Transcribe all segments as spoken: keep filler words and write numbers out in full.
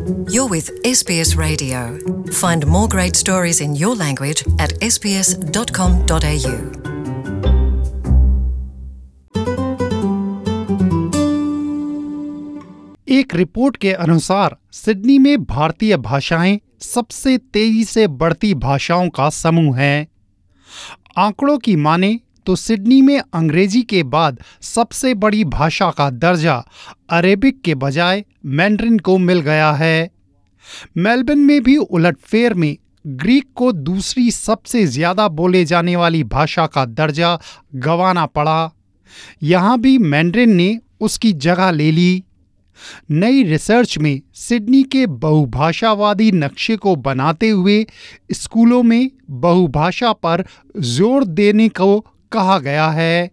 You're with S B S Radio. Find more great stories in your language at s b s dot com dot a u. एक report के अनुसार Sydney में भारतीय भाषाएं सबसे तेजी से बढ़ती भाषाओं का समूह है। आंकड़ों की माने तो सिडनी में अंग्रेजी के बाद सबसे बड़ी भाषा का दर्जा अरेबिक के बजाय मैंड्रिन को मिल गया है। मेलबर्न में भी उलटफेर में ग्रीक को दूसरी सबसे ज्यादा बोले जाने वाली भाषा का दर्जा गंवाना पड़ा। यहाँ भी मैंड्रिन ने उसकी जगह ले ली। नई रिसर्च में सिडनी के बहुभाषावादी नक्शे को बनाते हुए स्कूलों में बहुभाषा पर जोर देने को कहा गया है।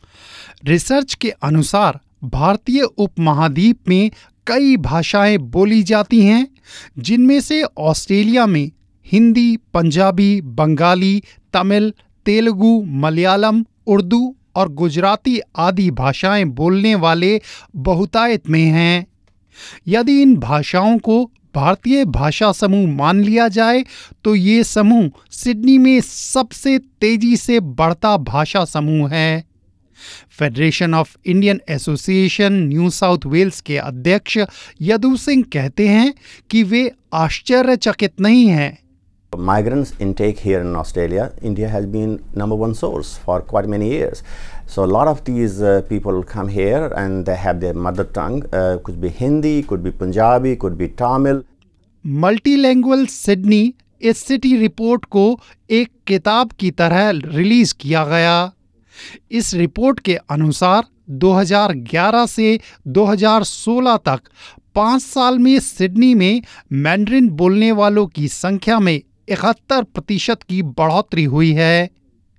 रिसर्च के अनुसार भारतीय उपमहाद्वीप में कई भाषाएं बोली जाती हैं, जिनमें से ऑस्ट्रेलिया में हिंदी, पंजाबी, बंगाली, तमिल, तेलुगु, मलयालम, उर्दू और गुजराती आदि भाषाएं बोलने वाले बहुतायत में हैं। यदि इन भाषाओं को भारतीय भाषा समूह मान लिया जाए तो ये समूह सिडनी में सबसे तेजी से बढ़ता भाषा समूह है। Federation of Indian association New South Wales के अध्यक्ष यदु सिंह कहते हैं कि वे आश्चर्यचकित नहीं हैं। Migrants intake here in Australia, India has been number one source for quite many years. So a lot of these uh, people come here and they have their mother tongue, uh, could be Hindi, could be Punjabi, could be Tamil. Multilanguage Sydney इस city report को एक किताब की तरह release किया गया। इस report के अनुसार दो हज़ार ग्यारह से दो हज़ार सोलह तक पाँच साल में सिडनी में मैंड्रिन बोलने वालों की संख्या में इकहत्तर प्रतिशत की बढ़ोतरी हुई है।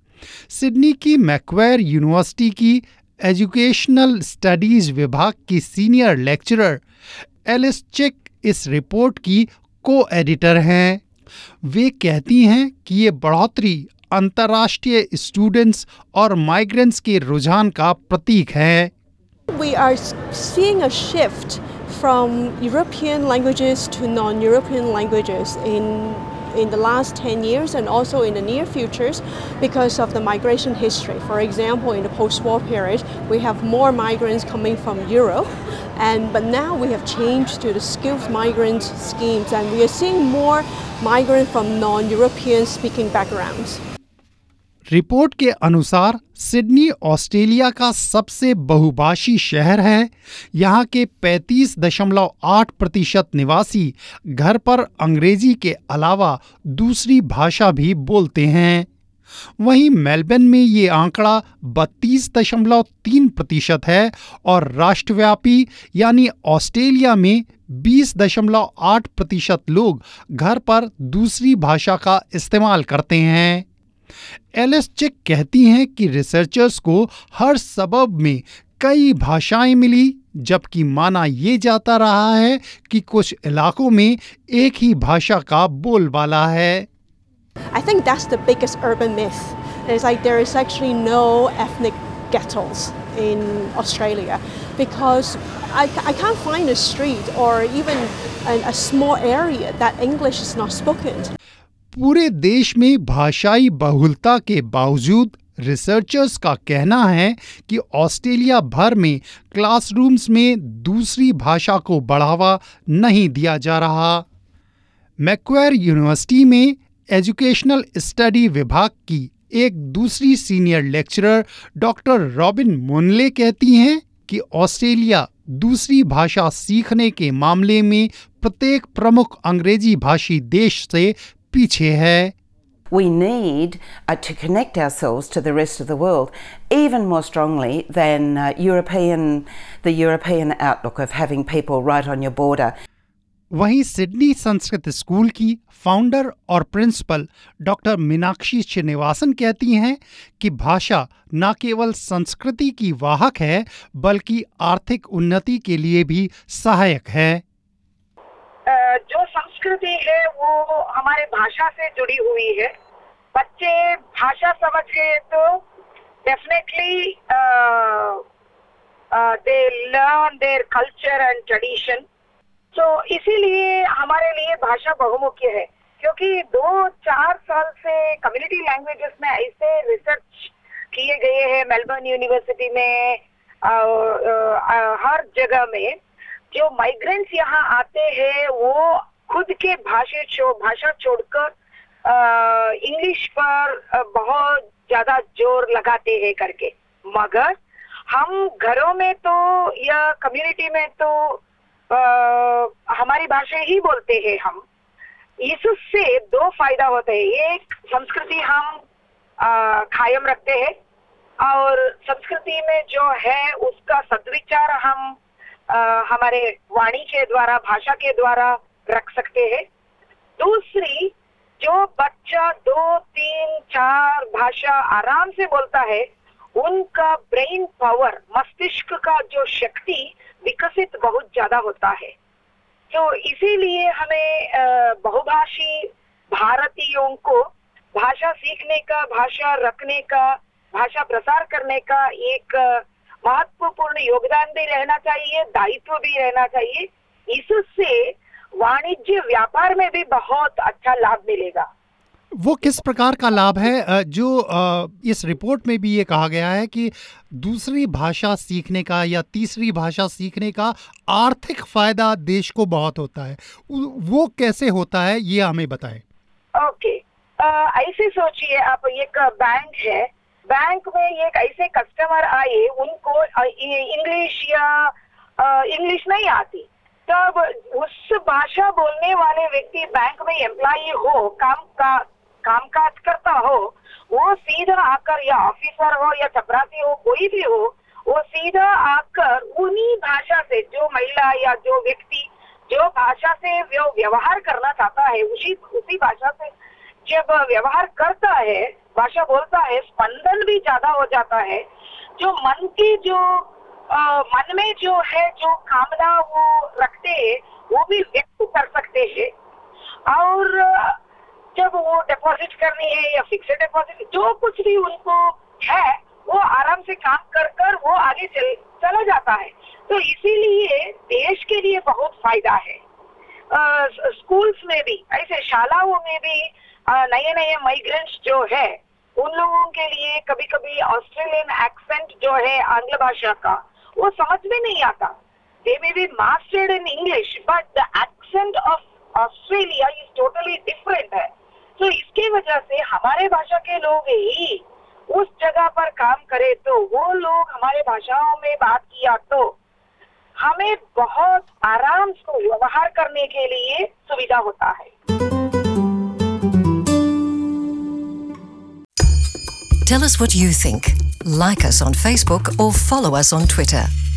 सिडनी की मैक्वायर यूनिवर्सिटी की एजुकेशनल स्टडीज विभाग की सीनियर लेक्चरर एलिस चिक इस रिपोर्ट की को एडिटर हैं। वे कहती हैं कि ये बढ़ोतरी अंतर्राष्ट्रीय स्टूडेंट्स और माइग्रेंट्स के रुझान का प्रतीक है। We are seeing a shift from European languages to non-European languages in in the last ten years and also in the near futures because of the migration history. For example, in the post-war period, we have more migrants coming from Europe, and but now we have changed to the skilled migrant schemes, and we are seeing more migrants from non-European speaking backgrounds. Report के अनुसार Sydney Australia का सबसे बहुभाषी शहर है। यहाँ के पैंतीस दशमलव आठ प्रतिशत निवासी घर पर अंग्रेजी के अलावा दूसरी भाषा भी बोलते हैं। वहीं मेलबर्न में ये आंकड़ा बत्तीस दशमलव तीन प्रतिशत है और राष्ट्रव्यापी यानी ऑस्ट्रेलिया में बीस दशमलव आठ प्रतिशत लोग घर पर दूसरी भाषा का इस्तेमाल करते हैं। एलिस चिक कहती हैं कि रिसर्चर्स को हर सबब में कई भाषाएं मिली, जबकि माना ये जाता रहा है कि कुछ इलाकों में एक ही भाषा का बोलबाला है। I think that's the biggest urban myth. It's like there is actually no ethnic ghettos in Australia because I, I can't find a street or even a, a small area that English is not spoken. पूरे देश में भाषाई बहुलता के बावजूद researchers का कहना है कि ऑस्ट्रेलिया भर में क्लासरूम्स में दूसरी भाषा को बढ़ावा नहीं दिया जा रहा। मैक्वायर यूनिवर्सिटी में एजुकेशनल स्टडी विभाग की एक दूसरी senior lecturer doctor Robin Moloney कहती हैं कि ऑस्ट्रेलिया दूसरी भाषा सीखने के मामले में प्रत्येक प्रमुख अंग्रेजी भाषी देश से पीछे है। We need uh, to connect ourselves to the rest of the world even more strongly than uh, European, the European outlook of having people right on your border. वहीं सिडनी संस्कृत स्कूल की फाउंडर और principal doctor Meenakshi Srinivasan कहती हैं कि भाषा न केवल संस्कृति की वाहक है बल्कि आर्थिक उन्नति के लिए भी सहायक है। जो संस्कृति है वो हमारे भाषा से जुड़ी हुई है। बच्चे भाषा समझ गए तो definitely they learn their culture and tradition. तो इसीलिए हमारे लिए भाषा बहुमुखी है, क्योंकि दो चार साल से कम्युनिटी लैंग्वेजेस में ऐसे रिसर्च किए गए हैं मेलबर्न यूनिवर्सिटी में, आ, आ, हर जगह में। जो माइग्रेंट्स यहाँ आते हैं वो खुद के भाषा छो, भाषा छोड़कर इंग्लिश पर बहुत ज्यादा जोर लगाते हैं करके, मगर हम घरों में तो या कम्युनिटी में तो आ, हमारी भाषा ही बोलते हैं हम। इससे दो फायदा होते हैं, एक संस्कृति हम कायम रखते हैं और संस्कृति में जो है उसका सद्विचार हम आ, हमारे वाणी के द्वारा, भाषा के द्वारा रख सकते हैं। दूसरी, जो बच्चा दो तीन चार भाषा आराम से बोलता है उनका ब्रेन पावर, मस्तिष्क का जो शक्ति विकसित बहुत ज्यादा होता है। तो इसीलिए हमें बहुभाषी भारतीयों को भाषा सीखने का, भाषा रखने का, भाषा प्रसार करने का एक महत्वपूर्ण योगदान भी रहना चाहिए, दायित्व भी रहना चाहिए। इससे वाणिज्य व्यापार में भी बहुत अच्छा लाभ मिलेगा। वो किस प्रकार का लाभ है जो इस रिपोर्ट में भी ये कहा गया है कि दूसरी भाषा सीखने का या तीसरी भाषा सीखने का आर्थिक फायदा देश को बहुत होता है, वो कैसे होता है ये हमें बताएं। ओके, ऐसे सोचिए आप, एक बैंक है, बैंक में एक ऐसे कस्टमर आए, उनको इंग्लिश या इंग्लिश नहीं आती, तब उस भाषा बोलने वाले व्यक्ति बैंक में एम्प्लॉई हो, काम का कामकाज करता हो, वो सीधा आकर, या ऑफिसर हो या चपरासी हो, कोई भी हो, वो सीधा आकर उन्हीं भाषा से, जो महिला या जो व्यक्ति जो भाषा से वो व्यवहार करना चाहता है, उसी उसी भाषा से जब व्यवहार करता है, भाषा बोलता है, स्पंदन भी ज्यादा हो जाता है। जो मन की जो आ, मन में जो है, जो कामना वो रखते हैं, वो भी व्यक्त कर सकते हैं। और जब वो डिपॉजिट करनी है या फिक्स्ड डिपॉजिट, जो कुछ भी उनको है, वो आराम से काम कर कर वो आगे चल चला जाता है। तो इसीलिए देश के लिए बहुत फायदा है। स्कूल्स में भी, ऐसे शालाओं में भी नए नए माइग्रेंट्स जो है, उन लोगों के लिए कभी कभी ऑस्ट्रेलियन एक्सेंट जो है आंग्ल भाषा का, वो समझ में नहीं आता। They may be mastered in English but the accent of Australia is totally different है। तो इसके वजह से हमारे भाषा के लोग ही उस जगह पर काम करे, तो वो लोग हमारे भाषाओं में बात किया तो हमें बहुत आराम से व्यवहार करने के लिए सुविधा होता है। Tell us what you think. Like us on Facebook or follow us on Twitter.